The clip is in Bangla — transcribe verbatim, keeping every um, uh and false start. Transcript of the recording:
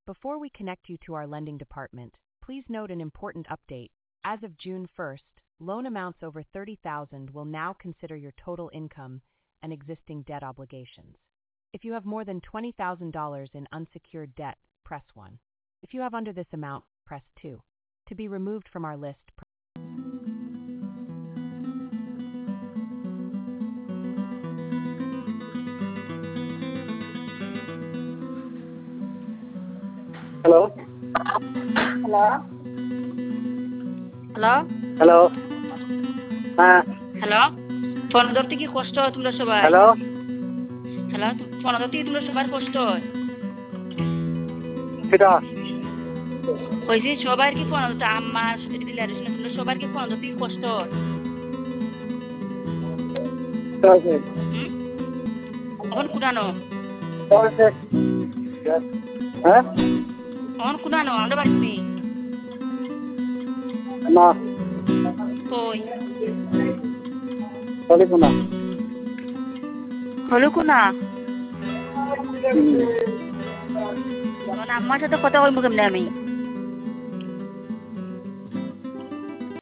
Before we connect you to our lending department, please note an important update. As of June first, loan amounts over thirty thousand dollars will now consider your total income and existing debt obligations. If you have more than twenty thousand dollars in unsecured debt, press one. If you have under this amount, press two. To be removed from our list, press Hello? Hello? Hello? Hello? হ্যাঁ হ্যালো ফোন ধরতে কি কষ্ট হয় তোমরা সবাই? হ্যালো হ্যালো ফোন ধরতে কি তোমরা সবার কষ্ট হয়? সেটা কইছি সবার কি ফোন ধরতে আম্মা সুতি দিলে আর তোমরা সবার কি ফোন ধরতে কি কষ্ট হয়? আছে হুম এখন কুনানো আছে হ্যাঁ এখন কুনানো আমরা বাড়ি না কই চলে কোনা হলো কুনা আমার আম্মার সাথে কথা কইব কেমনে আমি